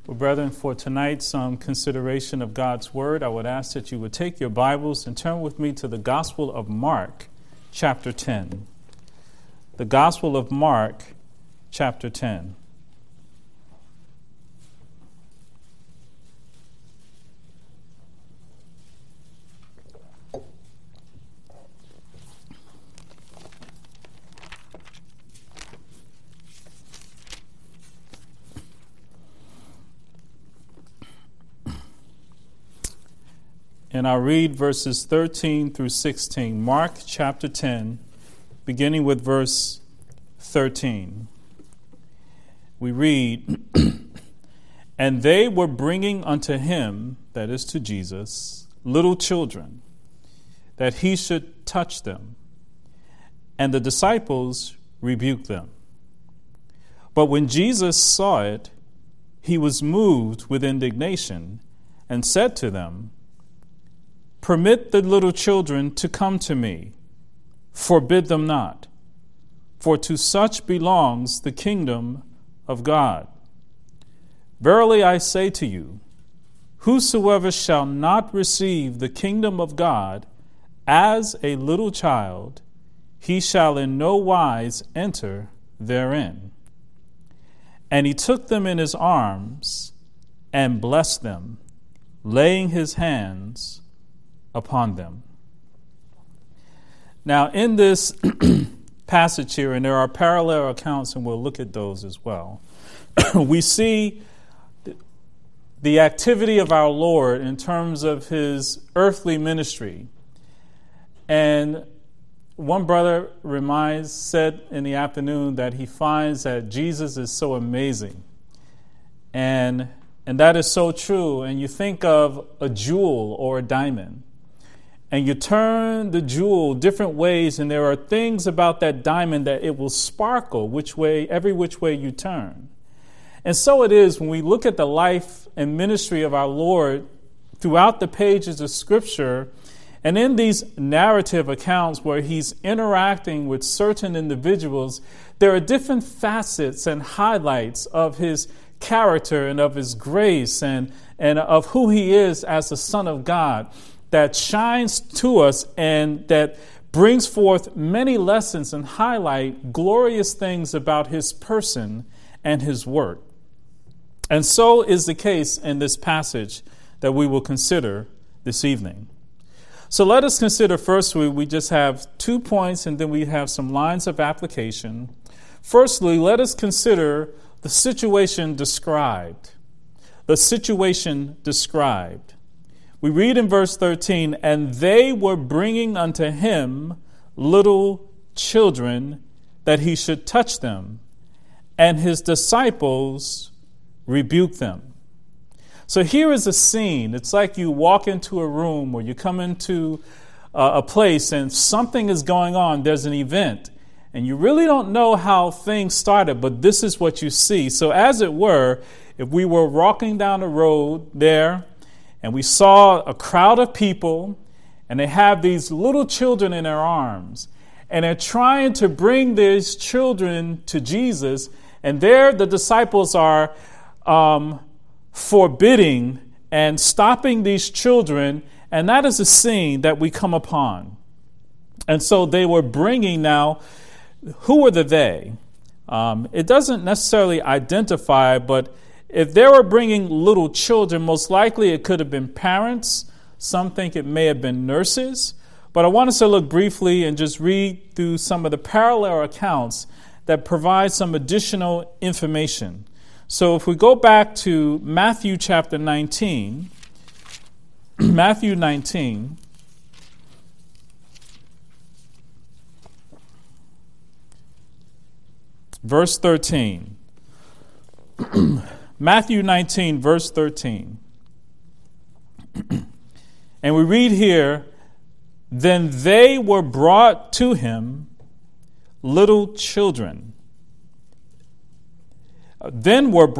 Well, brethren, for tonight's consideration of God's Word, I would ask that you would take your Bibles and turn with me to the Gospel of Mark, chapter 10. The Gospel of Mark, chapter 10. And I'll read verses 13 through 16. Mark chapter 10, beginning with verse 13. We read, And they were bringing unto him, that is to Jesus, little children, that he should touch them. And the disciples rebuked them. But when Jesus saw it, he was moved with indignation, and said to them, Permit the little children to come to me, forbid them not, for to such belongs the kingdom of God. Verily I say to you, whosoever shall not receive the kingdom of God as a little child, he shall in no wise enter therein. And he took them in his arms and blessed them, laying his hands upon them. Now, in this passage here, and there are parallel accounts, and we'll look at those as well, we see the activity of our Lord in terms of his earthly ministry. And one brother said in the afternoon that he finds that Jesus is so amazing. And that is so true. And you think of a jewel or a diamond, and you turn the jewel different ways, and there are things about that diamond that it will sparkle every which way you turn. And so it is when we look at the life and ministry of our Lord throughout the pages of Scripture, and in these narrative accounts where he's interacting with certain individuals, there are different facets and highlights of his character and of his grace and of who he is as the Son of God that shines to us and that brings forth many lessons and highlight glorious things about his person and his work. And so is the case in this passage that we will consider this evening. So let us consider firstly, we just have 2 points and then we have some lines of application. Firstly, let us consider the situation described. The situation described. We read in verse 13, And they were bringing unto him little children, that he should touch them, and his disciples rebuked them. So here is a scene. It's like you walk into a room or you come into a place and something is going on. There's an event, and you really don't know how things started, but this is what you see. So as it were, if we were walking down the road there, and we saw a crowd of people, and they have these little children in their arms, and they're trying to bring these children to Jesus, and there the disciples are forbidding and stopping these children, and that is a scene that we come upon. And so they were bringing now, who were the they? It doesn't necessarily identify, but if they were bringing little children, most likely it could have been parents. Some think it may have been nurses. But I want us to look briefly and just read through some of the parallel accounts that provide some additional information. So if we go back to Matthew chapter 19, Matthew 19, verse 13. Matthew 19, verse 13. And we read here, Then they were brought to him little children. Then were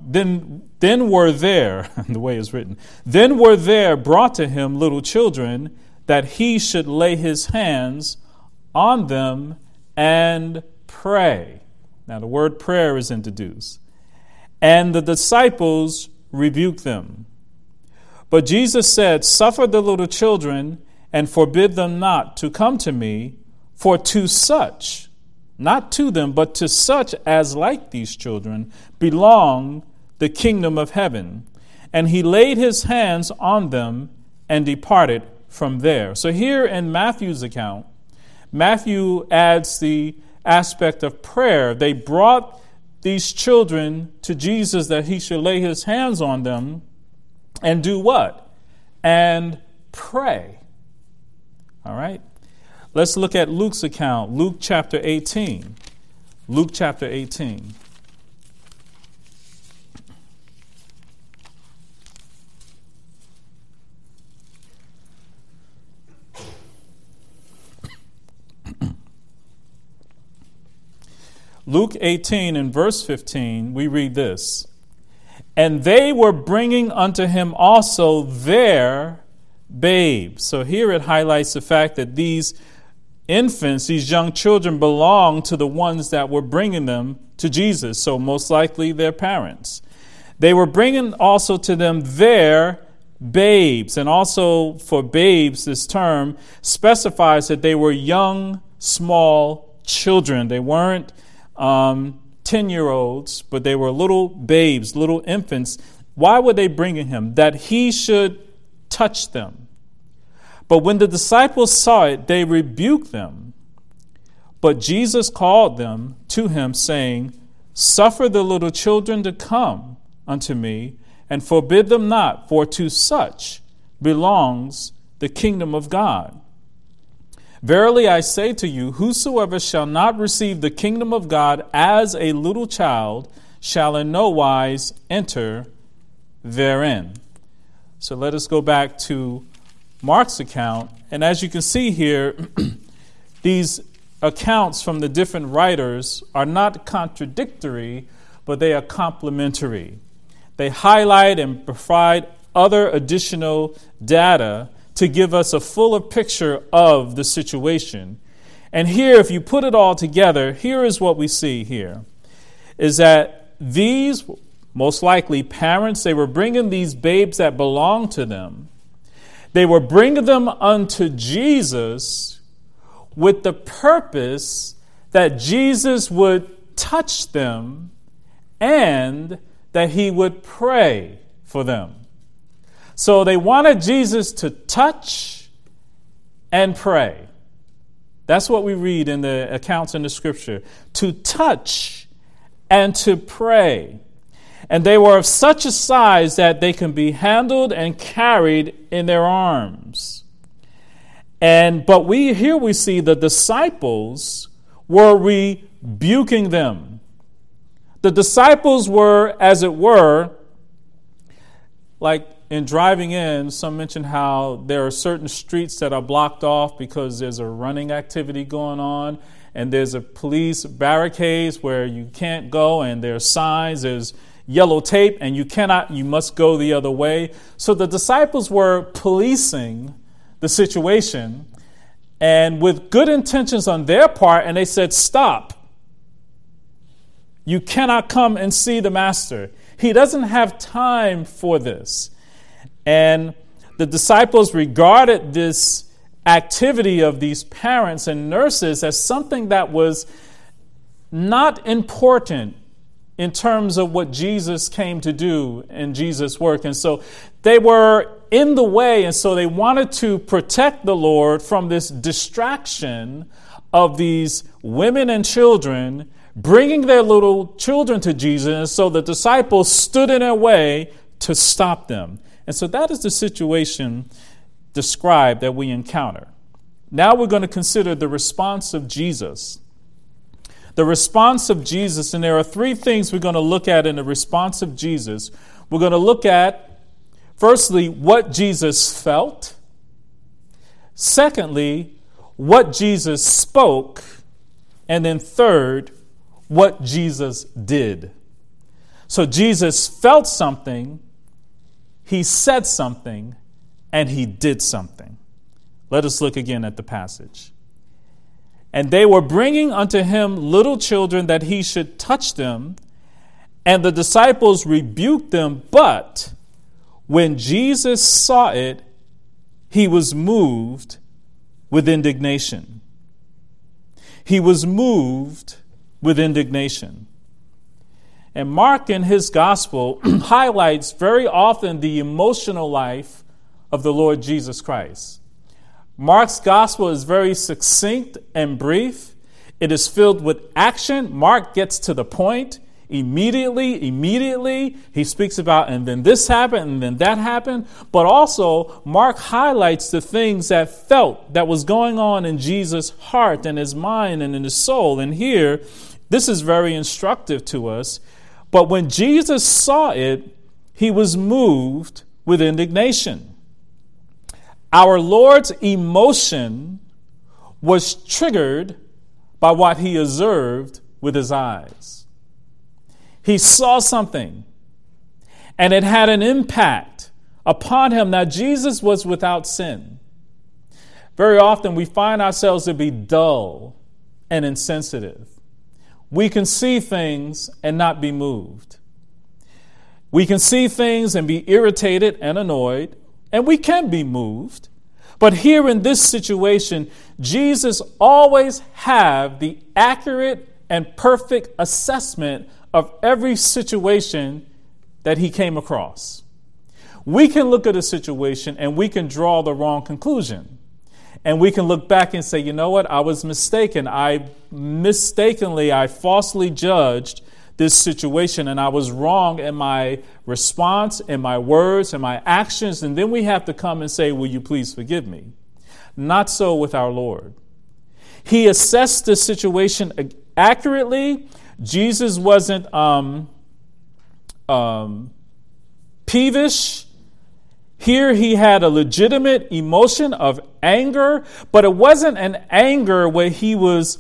there, the way it's written, then were there brought to him little children, that he should lay his hands on them and pray. Now the word prayer is introduced. And the disciples rebuke them. But Jesus said, Suffer the little children and forbid them not to come to me, for to such, not to them, but to such as like these children, belong the kingdom of heaven. And he laid his hands on them and departed from there. So here in Matthew's account, Matthew adds the aspect of prayer. They brought these children to Jesus that he should lay his hands on them and do what? And pray. All right. Let's look at Luke's account, Luke chapter 18. Luke chapter 18. Luke 18 and verse 15, we read this. And they were bringing unto him also their babes. So here it highlights the fact that these infants, these young children, belong to the ones that were bringing them to Jesus. So most likely their parents. They were bringing also to them their babes. And also for babes, this term specifies that they were young, small children. They weren't 10-year-olds, but they were little babes, little infants. Why were they bringing him? That he should touch them. But when the disciples saw it, they rebuked them. But Jesus called them to him, saying, Suffer the little children to come unto me, and forbid them not, for to such belongs the kingdom of God. Verily I say to you, whosoever shall not receive the kingdom of God as a little child shall in no wise enter therein. So let us go back to Mark's account. And as you can see here, these accounts from the different writers are not contradictory, but they are complementary. They highlight and provide other additional data to give us a fuller picture of the situation. And here, if you put it all together, here is what we see here, is that these, most likely parents, they were bringing these babes that belonged to them. They were bringing them unto Jesus with the purpose that Jesus would touch them and that he would pray for them. So they wanted Jesus to touch and pray. That's what we read in the accounts in the scripture. To touch and to pray. And they were of such a size that they can be handled and carried in their arms. But we see the disciples were rebuking them. The disciples were, as it were, like in driving in, some mentioned how there are certain streets that are blocked off because there's a running activity going on, and there's a police barricades where you can't go, and there's signs, there's yellow tape, and you must go the other way. So the disciples were policing the situation, and with good intentions on their part, and they said, stop. You cannot come and see the master. He doesn't have time for this. And the disciples regarded this activity of these parents and nurses as something that was not important in terms of what Jesus came to do in Jesus' work. And so they were in the way, and so they wanted to protect the Lord from this distraction of these women and children bringing their little children to Jesus. And so the disciples stood in their way to stop them. And so that is the situation described that we encounter. Now we're going to consider the response of Jesus. The response of Jesus, and there are three things we're going to look at in the response of Jesus. We're going to look at, firstly, what Jesus felt. Secondly, what Jesus spoke. And then third, what Jesus did. So Jesus felt something, he said something, and he did something. Let us look again at the passage. And they were bringing unto him little children that he should touch them, and the disciples rebuked them, but when Jesus saw it, he was moved with indignation. He was moved with indignation. And Mark in his gospel highlights very often the emotional life of the Lord Jesus Christ. Mark's gospel is very succinct and brief. It is filled with action. Mark gets to the point immediately. He speaks about, and then this happened, and then that happened. But also, Mark highlights the things that was going on in Jesus' heart and his mind and in his soul. And here, this is very instructive to us. But when Jesus saw it, he was moved with indignation. Our Lord's emotion was triggered by what he observed with his eyes. He saw something, and it had an impact upon him. Now, Jesus was without sin. Very often we find ourselves to be dull and insensitive. We can see things and not be moved. We can see things and be irritated and annoyed, and we can be moved. But here in this situation, Jesus always had the accurate and perfect assessment of every situation that he came across. We can look at a situation and we can draw the wrong conclusion. And we can look back and say, you know what, I was mistaken. I falsely judged this situation, and I was wrong in my response, in my words, in my actions. And then we have to come and say, will you please forgive me? Not so with our Lord. He assessed the situation accurately. Jesus wasn't peevish. Here he had a legitimate emotion of anger, but it wasn't an anger where he was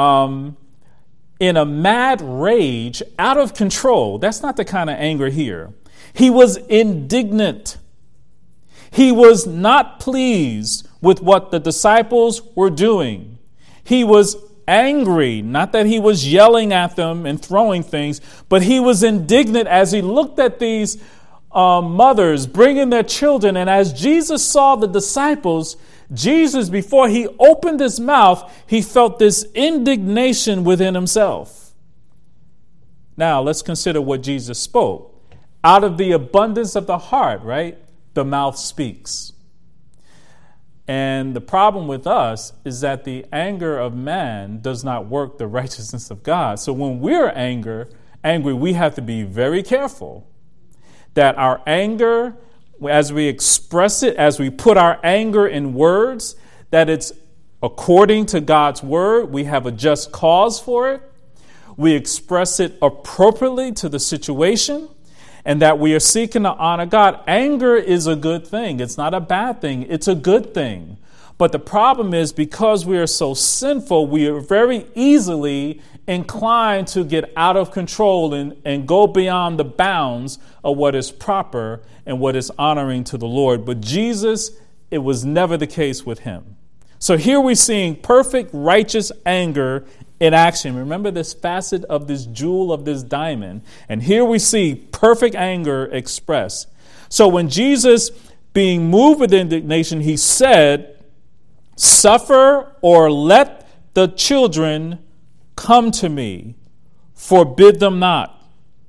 in a mad rage, out of control. That's not the kind of anger here. He was indignant. He was not pleased with what the disciples were doing. He was angry, not that he was yelling at them and throwing things, but he was indignant as he looked at these mothers bringing their children. And as Jesus saw the disciples, Jesus, before he opened his mouth, he felt this indignation within himself. Now, let's consider what Jesus spoke. Out of the abundance of the heart, right, the mouth speaks. And the problem with us is that the anger of man does not work the righteousness of God. So when we're angry, we have to be very careful that our anger, as we express it, as we put our anger in words, that it's according to God's word. We have a just cause for it. We express it appropriately to the situation, and that we are seeking to honor God. Anger is a good thing. It's not a bad thing. It's a good thing. But the problem is, because we are so sinful, we are very easily inclined to get out of control and go beyond the bounds of what is proper and what is honoring to the Lord. But Jesus, it was never the case with him. So here we're seeing perfect righteous anger in action. Remember this facet of this jewel of this diamond. And here we see perfect anger expressed. So when Jesus, being moved with indignation, he said, "Suffer or let the children come to me, forbid them not."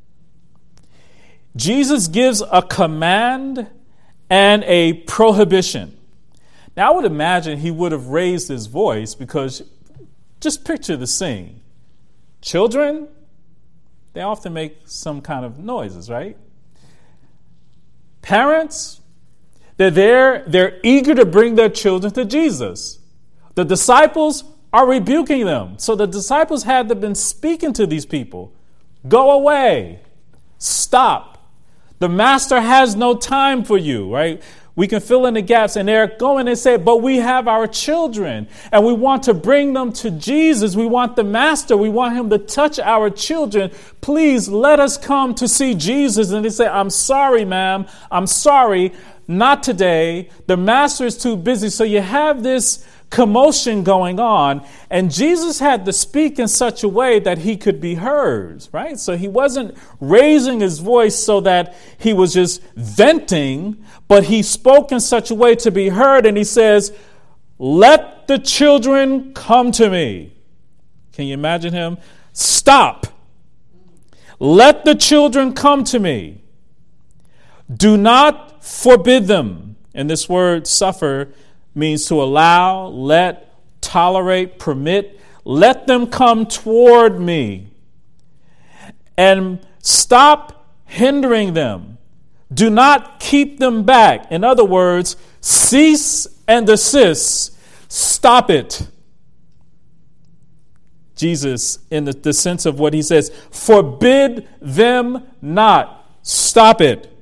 Jesus gives a command and a prohibition. Now, I would imagine he would have raised his voice, because just picture the scene. Children, they often make some kind of noises, right? Parents, they're eager to bring their children to Jesus. The disciples are rebuking them. So the disciples had to been speaking to these people. Go away. Stop. The master has no time for you, right? We can fill in the gaps, and they're going and say, but we have our children and we want to bring them to Jesus. We want the master. We want him to touch our children. Please let us come to see Jesus. And they say, I'm sorry, ma'am. I'm sorry. Not today. The master is too busy. So you have this commotion going on, and Jesus had to speak in such a way that he could be heard, right? So he wasn't raising his voice so that he was just venting, but he spoke in such a way to be heard, and he says, "Let the children come to me." Can you imagine him? Stop. Let the children come to me. Do not forbid them. And this word suffer means to allow, let, tolerate, permit. Let them come toward me. And stop hindering them. Do not keep them back. In other words, cease and desist. Stop it. Jesus, in the sense of what he says, forbid them not. Stop it.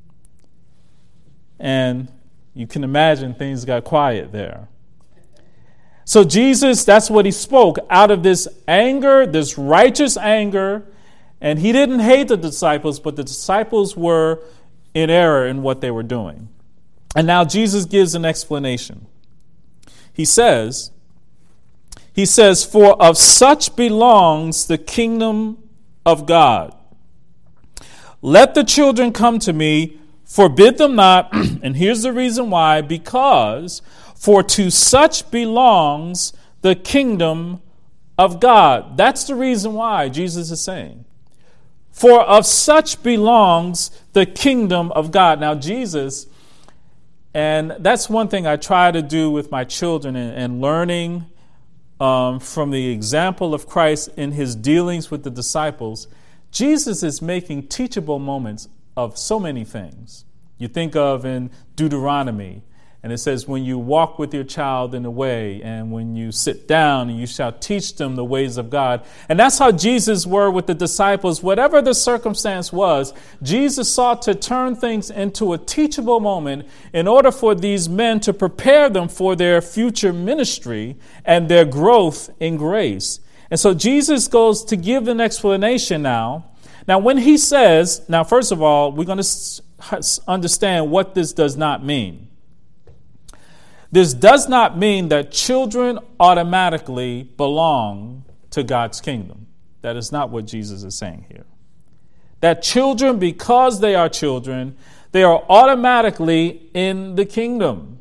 And you can imagine things got quiet there. So Jesus, that's what he spoke out of this anger, this righteous anger. And he didn't hate the disciples, but the disciples were in error in what they were doing. And now Jesus gives an explanation. He says, "For of such belongs the kingdom of God. Let the children come to me, forbid them not." And here's the reason why: because for to such belongs the kingdom of God. That's the reason why Jesus is saying, for of such belongs the kingdom of God. Now, Jesus, and that's one thing I try to do with my children and learning from the example of Christ in his dealings with the disciples. Jesus is making teachable moments of so many things. You think of in Deuteronomy, and it says, when you walk with your child in the way, and when you sit down, you shall teach them the ways of God. And that's how Jesus were with the disciples. Whatever the circumstance was, Jesus sought to turn things into a teachable moment in order for these men to prepare them for their future ministry and their growth in grace. And so Jesus goes to give an explanation now. Now, when he says, now, first of all, we're going to understand what this does not mean. This does not mean that children automatically belong to God's kingdom. That is not what Jesus is saying here. That children, because they are children, they are automatically in the kingdom.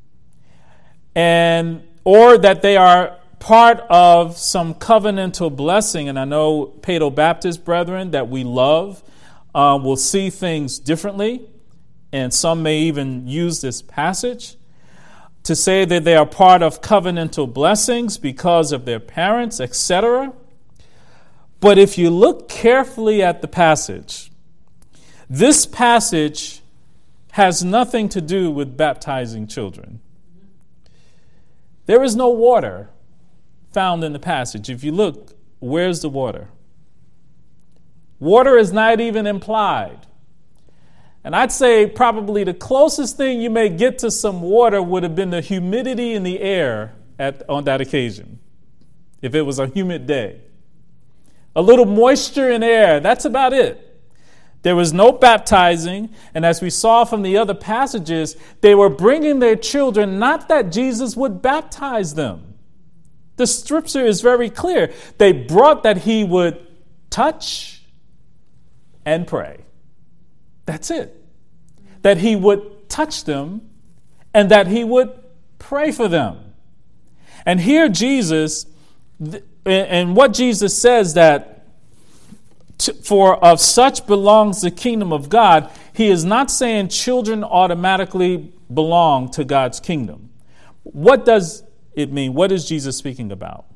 Or that they are part of some covenantal blessing. And I know Paedo Baptist brethren that we love will see things differently. And some may even use this passage to say that they are part of covenantal blessings because of their parents, etc. But if you look carefully at the passage, this passage has nothing to do with baptizing children. There is no water found in the passage. If you look, where's the water? Water is not even implied. And I'd say probably the closest thing you may get to some water would have been the humidity in the air on that occasion, if it was a humid day. A little moisture in air, that's about it. There was no baptizing, and as we saw from the other passages, they were bringing their children, not that Jesus would baptize them. The scripture is very clear. They brought that he would touch and pray. That's it. That he would touch them and that he would pray for them. And here Jesus, and what Jesus says that for of such belongs the kingdom of God, he is not saying children automatically belong to God's kingdom. What does it mean? What is Jesus speaking about?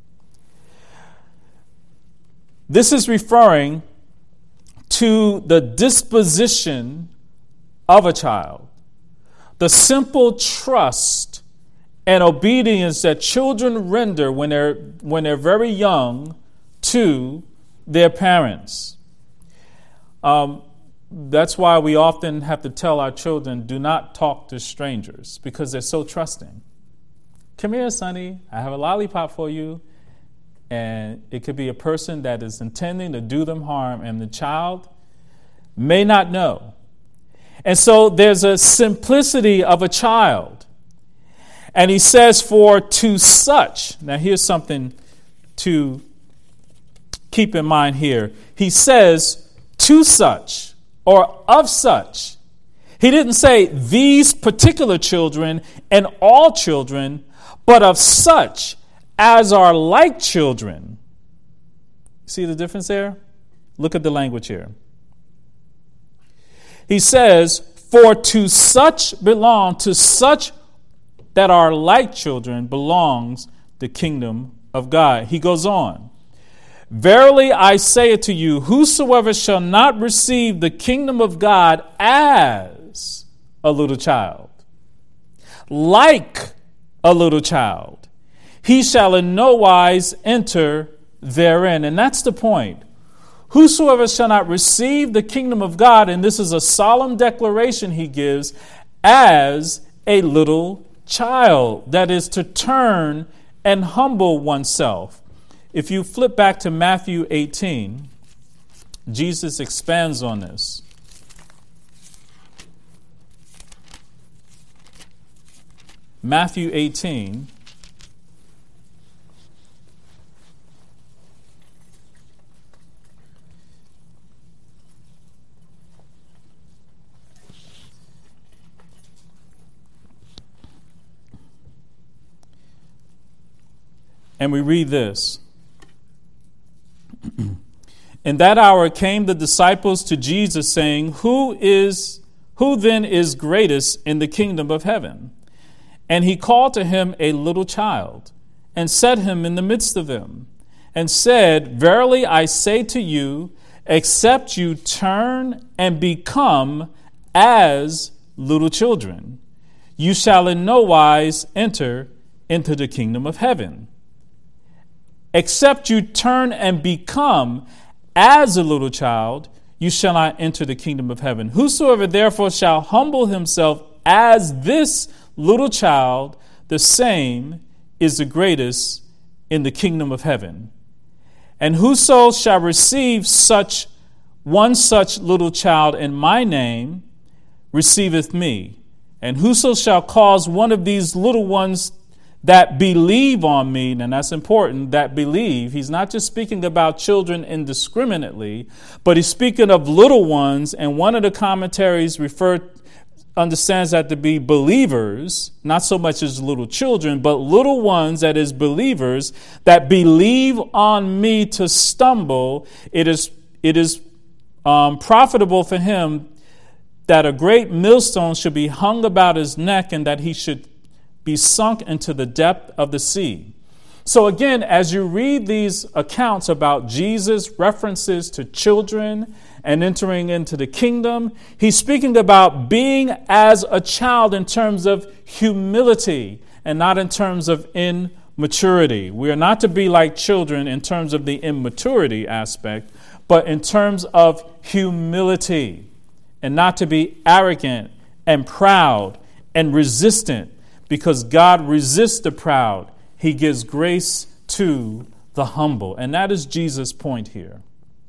This is referring to the disposition of a child, the simple trust and obedience that children render when they're very young to their parents. That's why we often have to tell our children, do not talk to strangers, because they're so trusting. Come here, sonny, I have a lollipop for you. And it could be a person that is intending to do them harm, and the child may not know. And so there's a simplicity of a child. And he says, for to such. Now here's something to keep in mind here. He says to such or of such. He didn't say these particular children and all children, but of such as are like children. See the difference there? Look at the language here. He says, for to such that are like children belongs the kingdom of God. He goes on. Verily I say it to you, whosoever shall not receive the kingdom of God as a little child, like a little child, he shall in no wise enter therein. And that's the point. Whosoever shall not receive the kingdom of God, and this is a solemn declaration he gives, as a little child, that is to turn and humble oneself. If you flip back to Matthew 18, Jesus expands on this. Matthew 18. And we read this. In that hour came the disciples to Jesus, saying, Who then is greatest in the kingdom of heaven? And he called to him a little child, and set him in the midst of them, and said, Verily I say to you, except you turn and become as little children, you shall in no wise enter into the kingdom of heaven. Except you turn and become as a little child, you shall not enter the kingdom of heaven. Whosoever therefore shall humble himself as this little child, the same is the greatest in the kingdom of heaven. And whoso shall receive such little child in my name, receiveth me. And whoso shall cause one of these little ones that believe on me, and that's important, that believe. He's not just speaking about children indiscriminately, but he's speaking of little ones, and one of the commentaries understands that to be believers, not so much as little children, but little ones, that is believers, that believe on me to stumble. It is profitable for him that a great millstone should be hung about his neck, and that he should be sunk into the depth of the sea. So again, as you read these accounts about Jesus' references to children and entering into the kingdom, he's speaking about being as a child in terms of humility and not in terms of immaturity. We are not to be like children in terms of the immaturity aspect, but in terms of humility, and not to be arrogant and proud and resistant, because God resists the proud. He gives grace to the humble. And that is Jesus' point here.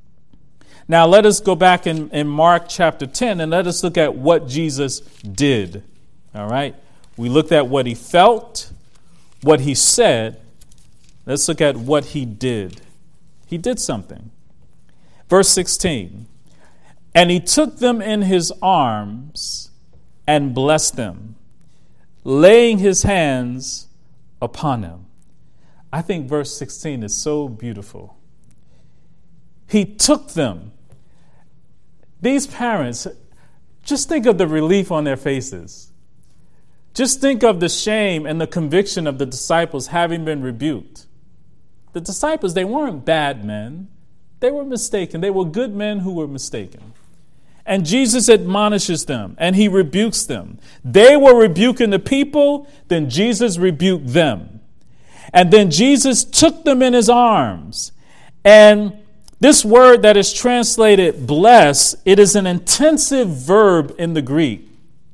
Now let us go back in Mark chapter 10 and let us look at what Jesus did. All right? We looked at what he felt, what he said. Let's look at what he did. He did something. Verse 16. And he took them in his arms and blessed them, laying his hands upon them. I think verse 16 is so beautiful. He took them. These parents, just think of the relief on their faces. Just think of the shame and the conviction of the disciples having been rebuked. The disciples, they weren't bad men. They were mistaken. They were good men who were mistaken. And Jesus admonishes them and he rebukes them. They were rebuking the people, then Jesus rebuked them. And then Jesus took them in his arms. And this word that is translated bless, it is an intensive verb in the Greek.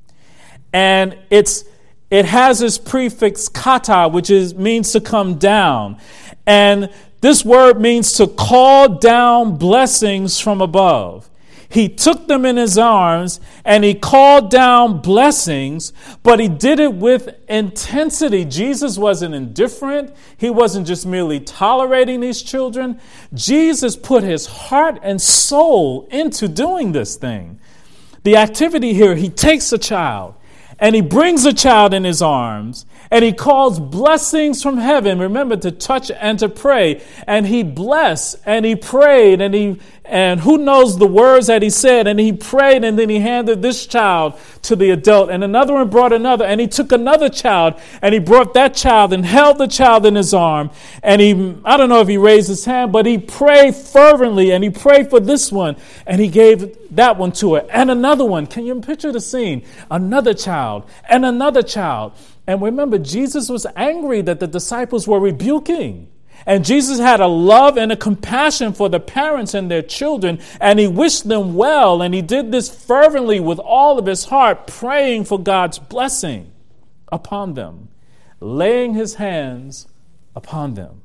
And it has this prefix kata, which means to come down. And this word means to call down blessings from above. He took them in his arms and he called down blessings, but he did it with intensity. Jesus wasn't indifferent. He wasn't just merely tolerating these children. Jesus put his heart and soul into doing this thing. The activity here, he takes a child and he brings a child in his arms and he calls blessings from heaven. Remember, to touch and to pray. And he blessed and he prayed and who knows the words that he said. And he prayed and then he handed this child to the adult. And another one brought another. And he took another child and he brought that child and held the child in his arm. And I don't know if he raised his hand, but he prayed fervently and he prayed for this one. And he gave that one to her. And another one. Can you picture the scene? Another child and another child. And remember, Jesus was angry that the disciples were rebuking. And Jesus had a love and a compassion for the parents and their children, and he wished them well, and he did this fervently with all of his heart, praying for God's blessing upon them, laying his hands upon them.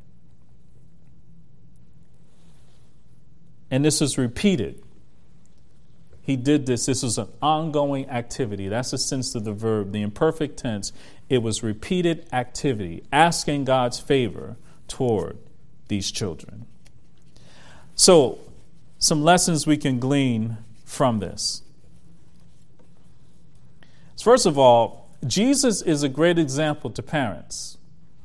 And this is repeated. He did this. This was an ongoing activity. That's the sense of the verb, the imperfect tense. It was repeated activity, asking God's favor toward these children. So, some lessons we can glean from this. First of all, Jesus is a great example to parents.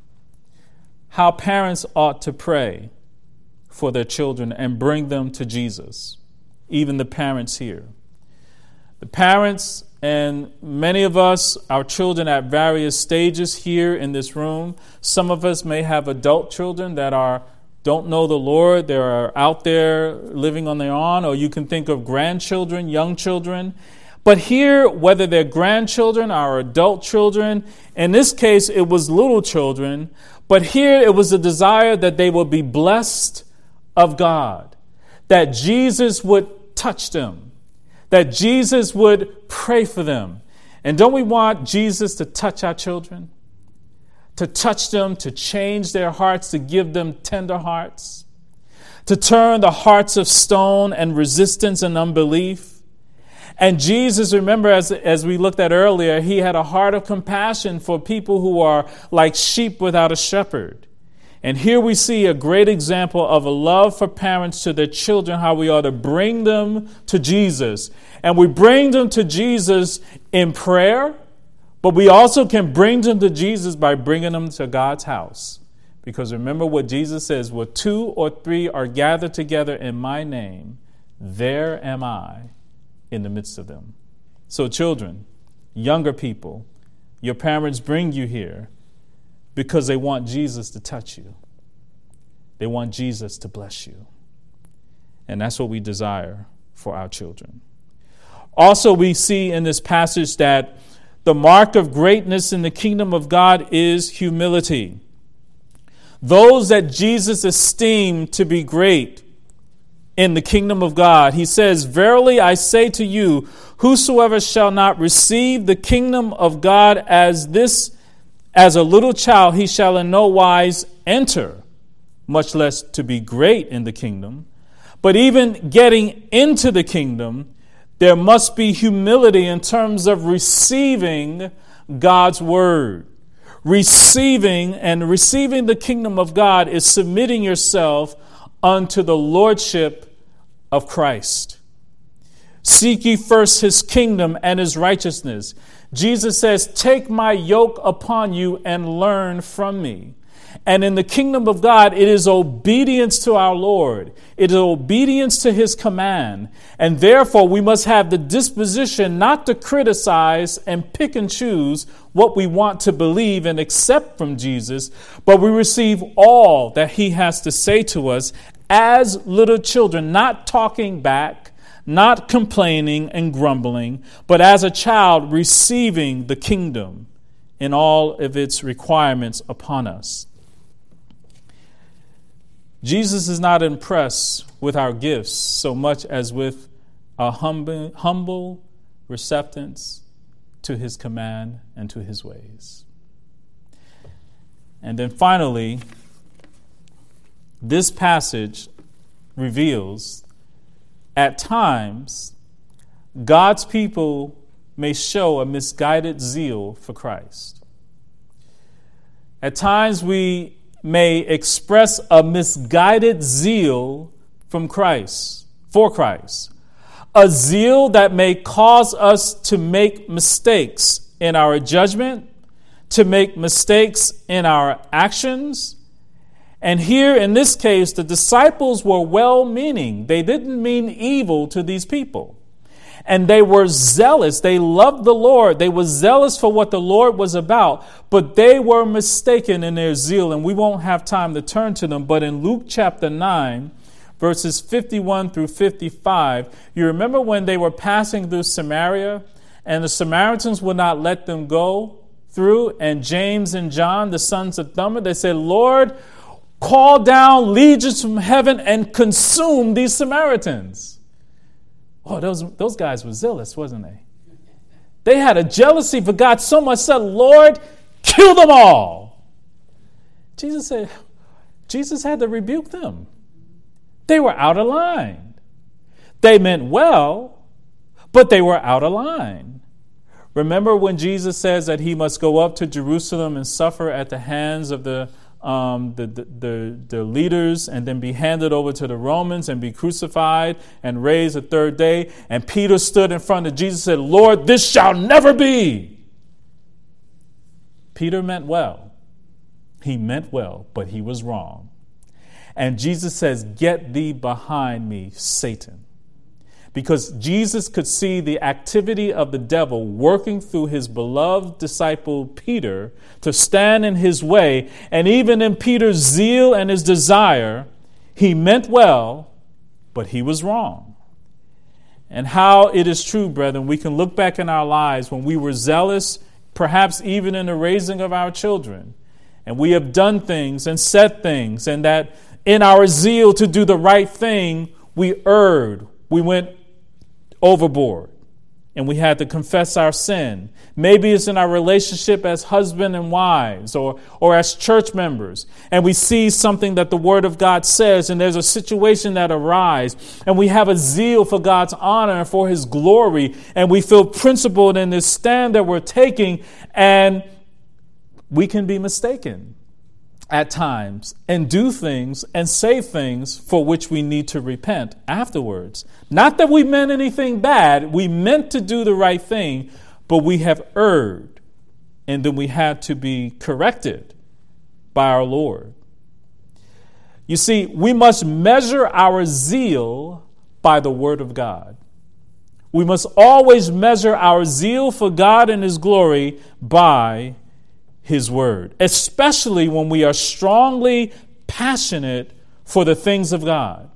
How parents ought to pray for their children and bring them to Jesus. Even the parents here. The parents and many of us, our children at various stages here in this room. Some of us may have adult children that don't know the Lord. They are out there living on their own. Or you can think of grandchildren, young children. But here, whether they're grandchildren or adult children, in this case it was little children. But here it was a desire that they would be blessed of God. That Jesus would touch them, that Jesus would pray for them. And don't we want Jesus to touch our children? To touch them, to change their hearts, to give them tender hearts, to turn the hearts of stone and resistance and unbelief. And Jesus, remember, as we looked at earlier, he had a heart of compassion for people who are like sheep without a shepherd. And here we see a great example of a love for parents to their children, how we ought to bring them to Jesus. And we bring them to Jesus in prayer, but we also can bring them to Jesus by bringing them to God's house. Because remember what Jesus says, where 2 or 3 are gathered together in my name, there am I in the midst of them. So children, younger people, your parents bring you here because they want Jesus to touch you. They want Jesus to bless you. And that's what we desire for our children. Also, we see in this passage that the mark of greatness in the kingdom of God is humility. Those that Jesus esteemed to be great in the kingdom of God, he says, verily I say to you, whosoever shall not receive the kingdom of God as a little child, he shall in no wise enter, much less to be great in the kingdom. But even getting into the kingdom, there must be humility in terms of receiving God's word. Receiving the kingdom of God is submitting yourself unto the lordship of Christ. Seek ye first his kingdom and his righteousness. Jesus says, take my yoke upon you and learn from me. And in the kingdom of God, it is obedience to our Lord. It is obedience to his command. And therefore, we must have the disposition not to criticize and pick and choose what we want to believe and accept from Jesus, but we receive all that he has to say to us as little children, not talking back, not complaining and grumbling, but as a child receiving the kingdom in all of its requirements upon us. Jesus is not impressed with our gifts so much as with our humble receptance to his command and to his ways. And then finally, this passage reveals at times, God's people may show a misguided zeal for Christ. At times, we may express a misguided zeal for Christ, a zeal that may cause us to make mistakes in our judgment, to make mistakes in our actions. And here in this case, the disciples were well-meaning. They didn't mean evil to these people. And they were zealous. They loved the Lord. They were zealous for what the Lord was about, but they were mistaken in their zeal. And we won't have time to turn to them. But in Luke chapter 9, verses 51 through 55, you remember when they were passing through Samaria and the Samaritans would not let them go through, and James and John, the sons of Thummim, they said, Lord, call down legions from heaven and consume these Samaritans. Oh, those guys were zealous, wasn't they? They had a jealousy for God so much that, Lord, kill them all. Jesus had to rebuke them. They were out of line. They meant well, but they were out of line. Remember when Jesus says that he must go up to Jerusalem and suffer at the hands of the leaders and then be handed over to the Romans and be crucified and raised the third day. And Peter stood in front of Jesus and said, Lord, this shall never be. Peter meant well. He meant well, but he was wrong. And Jesus says, get thee behind me, Satan. Because Jesus could see the activity of the devil working through his beloved disciple Peter to stand in his way. And even in Peter's zeal and his desire, he meant well, but he was wrong. And how it is true, brethren, we can look back in our lives when we were zealous, perhaps even in the raising of our children, and we have done things and said things, and that in our zeal to do the right thing, we erred. We went overboard and we had to confess our sin. Maybe it's in our relationship as husband and wives or as church members. And we see something that the Word of God says, and there's a situation that arises, and we have a zeal for God's honor and for His glory, and we feel principled in this stand that we're taking, and we can be mistaken at times and do things and say things for which we need to repent afterwards. Not that we meant anything bad. We meant to do the right thing, but we have erred, and then we had to be corrected by our Lord. You see, we must measure our zeal by the Word of God. We must always measure our zeal for God and His glory by His Word, especially when we are strongly passionate for the things of God.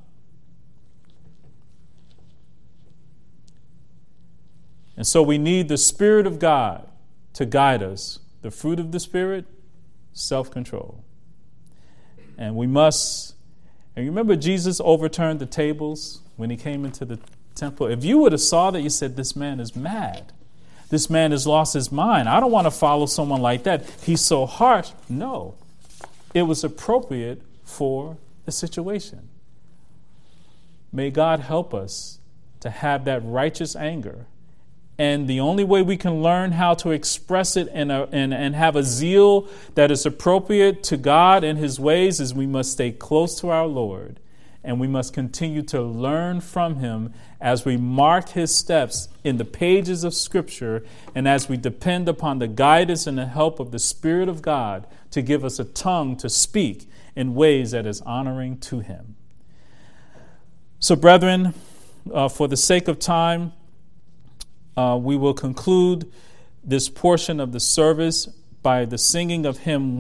And so we need the Spirit of God to guide us. The fruit of the Spirit, self-control. And we must, and remember Jesus overturned the tables when He came into the temple. If you would have saw that, you said, this man is mad. This man has lost his mind. I don't want to follow someone like that. He's so harsh. No, it was appropriate for the situation. May God help us to have that righteous anger. And the only way we can learn how to express it and have a zeal that is appropriate to God and His ways is we must stay close to our Lord. And we must continue to learn from Him as we mark His steps in the pages of Scripture and as we depend upon the guidance and the help of the Spirit of God to give us a tongue to speak in ways that is honoring to Him. So, brethren, for the sake of time, we will conclude this portion of the service by the singing of hymn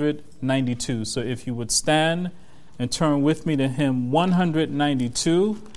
192. So if you would stand and turn with me to hymn 192.